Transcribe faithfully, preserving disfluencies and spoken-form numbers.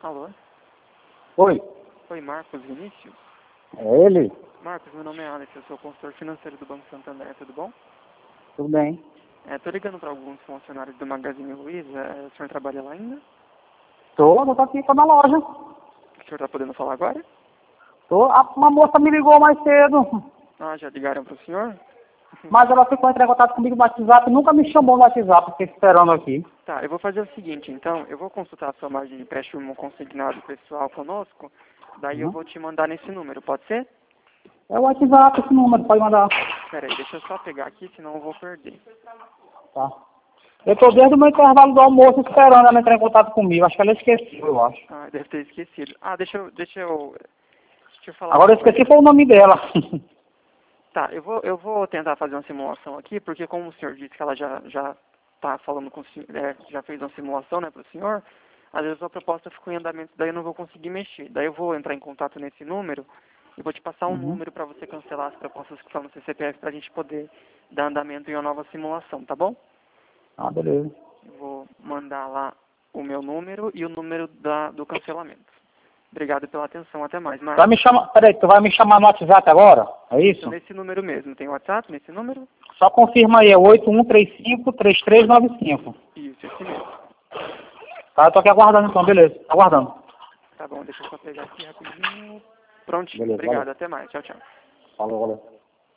Alô? Oi, Oi, Marcos Vinícius? é ele? Marcos, meu nome é Alex, eu sou consultor financeiro do Banco Santander, tudo bom? Tudo bem? É, tô ligando para alguns funcionários do Magazine Luiza, é, o senhor trabalha lá ainda? Tô, eu tô aqui, tô na loja. O senhor tá podendo falar agora? Tô, a- uma moça me ligou mais cedo, Ah, já ligaram pro senhor? mas ela ficou entrar em contato comigo no WhatsApp, nunca me chamou no WhatsApp, fiquei esperando aqui. Tá, eu vou fazer o seguinte, então, eu vou consultar a sua margem de empréstimo consignado pessoal conosco, daí eu Uhum. vou te mandar nesse número, pode ser? É o WhatsApp, esse número, pode mandar. Pera aí, deixa eu só pegar aqui, senão eu vou perder. Tá. Eu tô desde o meu intervalo do almoço esperando ela entrar em contato comigo, acho que ela esqueceu, eu acho. Ah, deve ter esquecido. Ah, deixa eu, deixa eu, deixa eu falar Agora uma eu esqueci coisa. foi o nome dela. Tá, eu vou, eu vou tentar fazer uma simulação aqui, porque como o senhor disse que ela já já está falando com o senhor, é, já fez uma simulação, né, para o senhor, às vezes a proposta ficou em andamento, daí eu não vou conseguir mexer. Daí eu vou entrar em contato nesse número e vou te passar um Uhum. número para você cancelar as propostas que estão no C C P F para a gente poder dar andamento em uma nova simulação, tá bom? Ah, beleza. Eu vou mandar lá o meu número e o número da, do cancelamento. Obrigado pela atenção, até mais, Vai Marcos. me chamar, peraí, tu vai me chamar no WhatsApp agora? É isso? Nesse número mesmo, tem WhatsApp nesse número? Só confirma aí, é oito um três cinco, três três nove cinco. Isso, esse mesmo. Tá, eu tô aqui aguardando então, beleza. Aguardando. Tá bom, deixa eu só pegar aqui rapidinho. Prontinho, Beleza, valeu. obrigado, até mais, tchau, tchau. Falou, valeu.